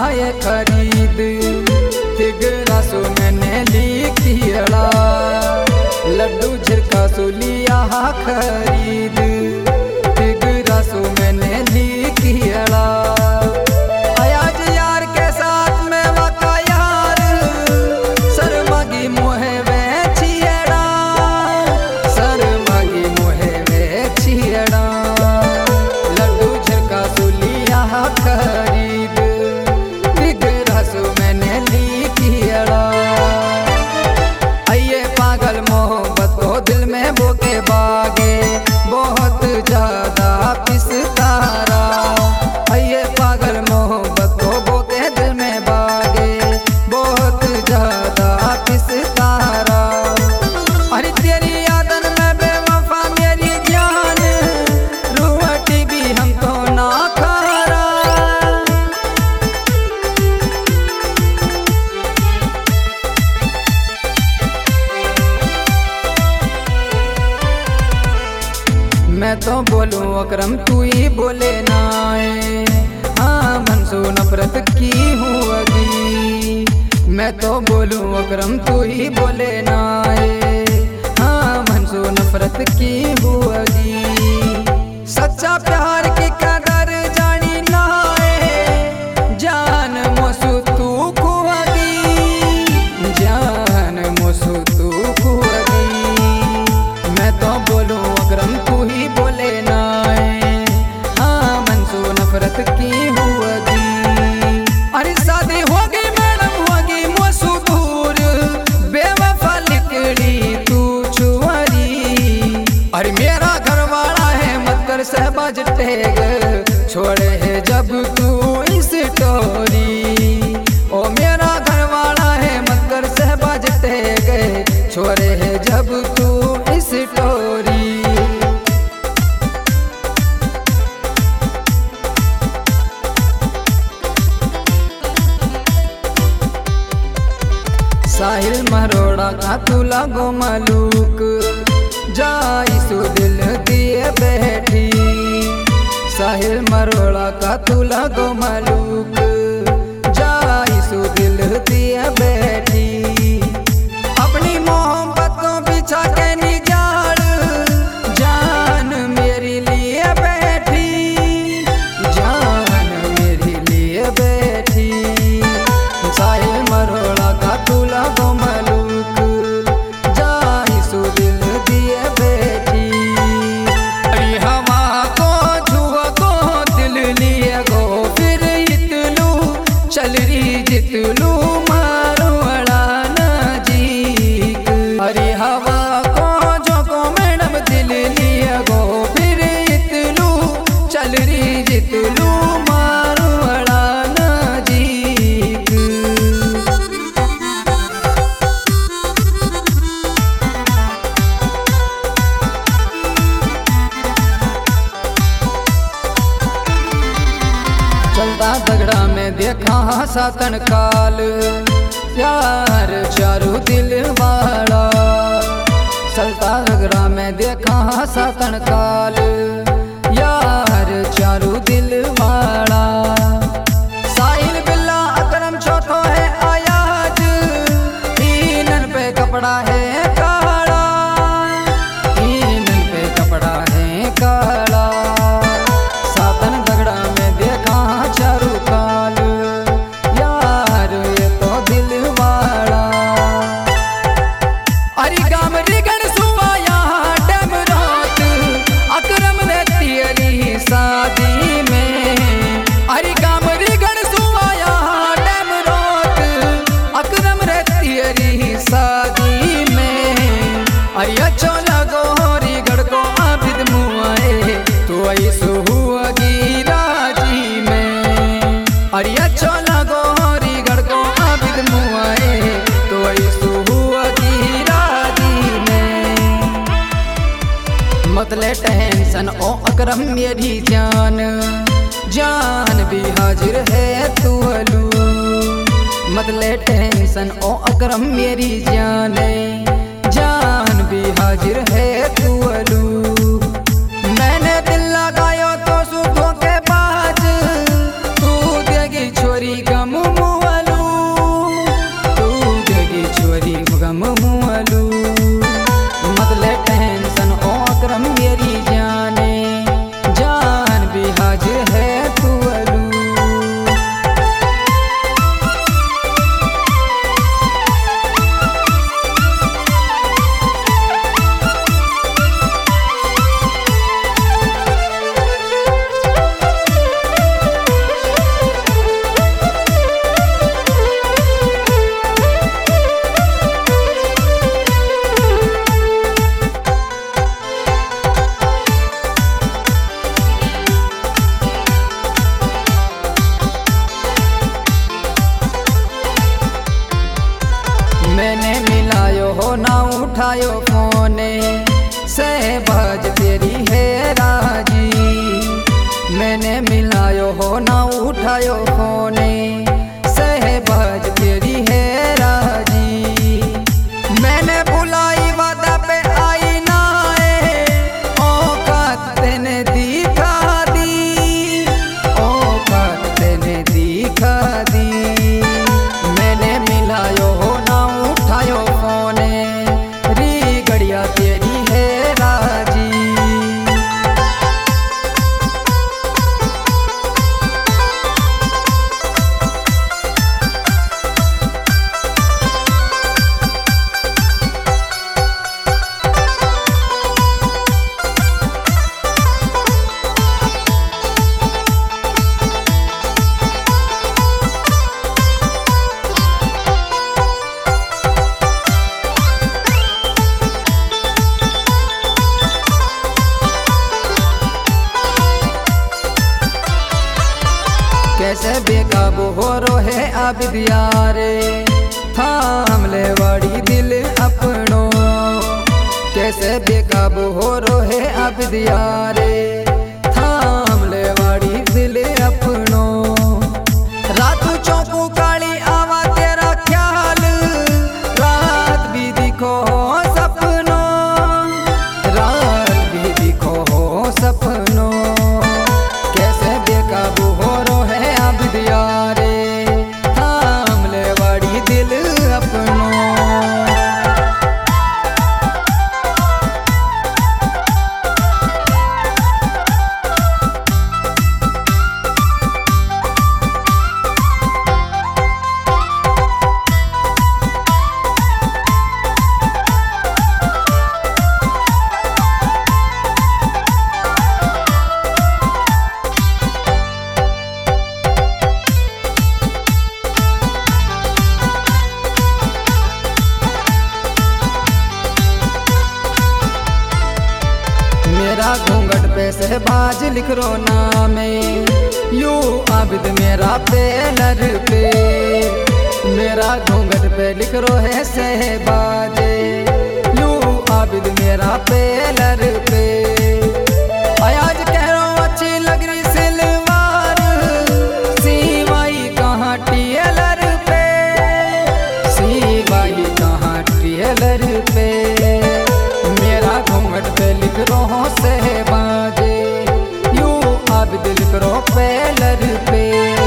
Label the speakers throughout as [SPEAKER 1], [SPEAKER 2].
[SPEAKER 1] ये खरीद तिगरा सो मैंने लिखियड़ा लड्डू झिरका सो लिया खरीद तिगरा सो मैंने लिखियड़ा आज यार के साथ में वका यार शर्मागी मोहे वे छियड़ा शर्मागी मोहे वे छियड़ा लड्डू झिरका सो लिया खरीद तिगरा सो मैंने लिखियड़ा आइए पागल मोहब्बत को दिल में बोके बागे बहुत ज्यादा पिसतारा आइए पागल मोहब्बत को बोके दिल में बागे बहुत ज्यादा पिसतारा अरे तेरी यादन में बेवफा मेरी जान रोटी भी हम तो ना खारा मैं तो बोलूं अकरम तू ही बोले ना हाँ मन से नफरत की होगी मैं तो बोलूं अकरम तू ही बोले ना हाँ मन से नफरत की होगी सच्चा प्यार की कदर जानी ना जान मोसू तू खुआगी जान मोसू तू खुआगी मैं तो बोलूं अकरम तू ही बोले ना हाँ मन से नफरत की होगी अरे शादी होगी मैडम होगी मोसू दूर बेवफा लिकड़ी तू छुआरी अरे मेरा घर वाला है मत कर सहबाज टेग छोड़े है जब तू इस टोरी ओ मेरा घर वाला है मत कर सहबाज टेग छोड़े है जब तू इस टोरी साहिल मरोड़ा का तू लगो मलूक जाई सो दिल दिए बैठी साहिल मरोड़ा का तू लगो मलूक जाई सो दिल दिए बैठी अपनी मोहब्बत को बिछा के निजाड़ जान मेरे लिए बैठी जान मेरे लिए बैठी साहिल मरोड़ा का तू लगो मलूक जाई सो दिल दिए बैठी अरे हवा को छुआ को दिल लिए गो फिर इतलू चल रही जितलू मारो अड़ाना जी अरे हवा को जो को मैडम दिल लिए गो फिर इतलू चल रही जितलू मारो अड़ाना जी चलता झगड़ा में देखा सातन काल यार चारू दिल वाला चलता झगड़ा में देखा सातन काल यार चारू दिल वाला साहिल बिल्ला अकरम चौथो है आयाज ईनन पे कपड़ा है काला ईनन पे कपड़ा है काला सातन झगड़ा में देखा चारू काल यार ये तो दिल वाला अरे गाम रिगण सुबह यहाँ डैम रात अकरम ने तेरी शादी में अरे गाम रिगण सुबह यहाँ डैम रात अकरम ने तेरी शादी में अरे अच्छो लगो रिगड़ को आबिद मुआए तो ऐसो हुआगी राजी में अरे अच्छो लगो रिगड़ को आबिद मुआए तो ऐसो हुआगी राजी में मतले टेंशन ओ अकरम मेरी जान जान भी हाजिर है तू अलू मतले टेंशन ओ अकरम मेरी जान भी हाजिर है तू अलू मैंने दिल लगायो तो सुखों के बाज तू देगी छोरी गम सहबाज तेरी है राजी। मैंने मिलायो हो ना उठायो फोने, सहबाज तेरी है राजी। मैंने बुलाई वादा पे आई ना औकात तेने दिखा दी, औकात तेने दिखा दी। मैंने मिलायो हो ना उठायो फोने, री गड़िया तेरी है राजी। कैसे बेकाबू हो रोहे आबिद यारे, थाम ले वाड़ी दिल अपनो। कैसे बेकाबू हो रोहे आबिद यारे, थाम ले वाड़ी दिल अपनो। रात चौकू काली आवा तेरा ख्याल, रात भी दिखो हो सपनो, रात भी दिखो हो सपनो। कैसे बेकाबू हो रोहे आबिद यारे, थाम ले वाड़ी दिल अपनो। मेरा घूंघट पे सहबाज लिख रो नामे, यू आबिद मेरा पेलर पे। मेरा घूंघट पे लिख रो है सहबाज, यू आबिद मेरा पेलर पे। आज कह रो अच्छी लग रही सिलवार, सीवाई कहाँ टेलर पे, सीवाई कहाँ टेलर पे। मेरा घूंघट पे लिख रो हो सहबाजे, यू आबिद लिख रो पेलर पे।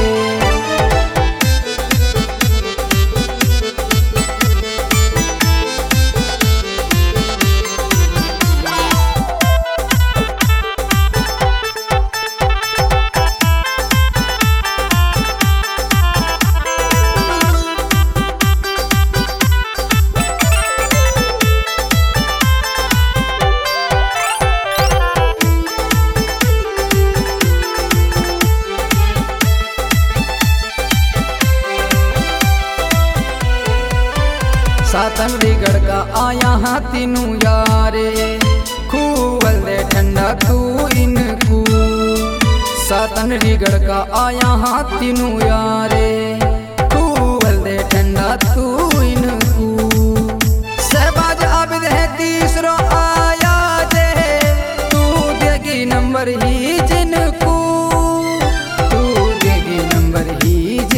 [SPEAKER 1] सातन रिगड़ का आया हाँ तीनू यारे, खूवल दे ठंडा तू इनकू। सातन रिगड़ का आया हाँ तीनू यारे, खूवल दे ठंडा तू इनकू। सहबाज आबिद है तीसरो आया जे, तू देगी नंबर ही जिनकू, तू देगी नंबर ही